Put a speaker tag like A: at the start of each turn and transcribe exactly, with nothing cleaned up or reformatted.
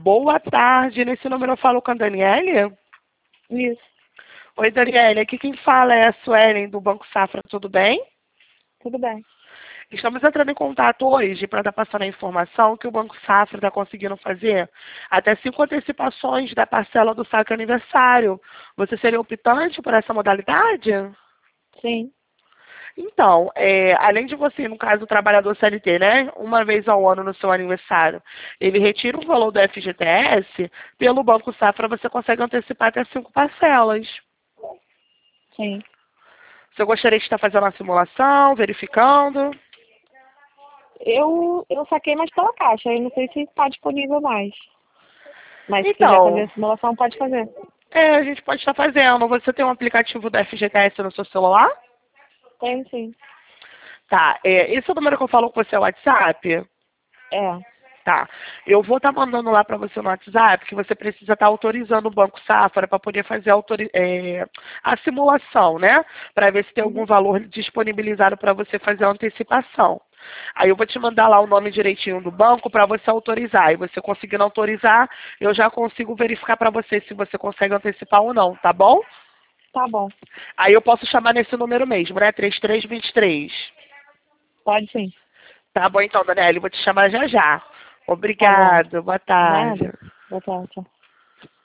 A: Boa tarde. Nesse número eu falo com a Daniele?
B: Isso.
A: Oi, Daniele. Aqui quem fala é a Suelen, do Banco Safra. Tudo bem?
B: Tudo bem.
A: Estamos entrando em contato hoje para estar passando a informação que o Banco Safra está conseguindo fazer até cinco antecipações da parcela do saque aniversário. Você seria optante por essa modalidade?
B: Sim.
A: Então, é, além de você, no caso, o trabalhador C L T, né, uma vez ao ano no seu aniversário, ele retira o valor do F G T S, pelo Banco Safra você consegue antecipar até cinco parcelas.
B: Sim.
A: Você gostaria de estar fazendo uma simulação, verificando?
B: Eu, eu saquei mais pela caixa, eu não sei se está disponível mais. Mas se quiser fazer
A: Então,
B: a simulação, pode fazer.
A: é, a gente pode estar fazendo. Você tem um aplicativo do F G T S no seu celular?
B: Tem sim.
A: Tá, é, esse é o número que eu falo com você é o WhatsApp?
B: É.
A: Tá. Eu vou estar mandando lá para você no WhatsApp que você precisa estar autorizando o Banco Safra para poder fazer a, autori é, a simulação, né? Para ver se tem algum
B: Uhum.
A: valor disponibilizado para você fazer a antecipação. Aí eu vou te mandar lá o nome direitinho do banco para você autorizar. E você conseguindo autorizar, eu já consigo verificar para você se você consegue antecipar ou não, tá bom?
B: Tá bom.
A: Aí eu posso chamar nesse número mesmo, né? três três dois três.
B: Pode sim.
A: Tá bom então, Daniela, eu vou te chamar já já.
B: Tá bom.
A: Obrigado, boa tarde.
B: Nada. Boa tarde. Tchau.